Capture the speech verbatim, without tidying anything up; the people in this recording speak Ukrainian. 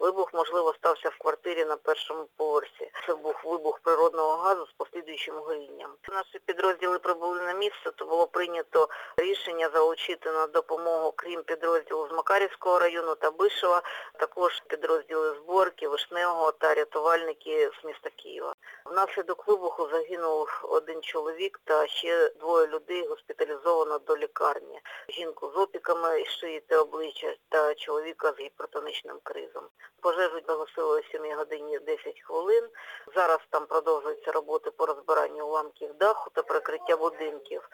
Вибух, можливо, стався в квартирі на першому поверсі. Це був вибух природного газу з послідуючим горінням. Наші підрозділи прибули на місце, то було прийнято рішення залучити на допомогу, крім підрозділу з Макарівського району та Бишева, також підрозділи Зборки, Вишневого та рятувальники з міста Києва. Внаслідок вибуху загинув один чоловік та ще двоє людей госпіталізовано до лікарні. Жінку з опіками шиї та обличчя та чоловіка з гіпертонічним кризом. Пожежу загасили о сьомій годині десять хвилин. Зараз там продовжуються роботи по розбиранню уламків даху та прикриття будинків.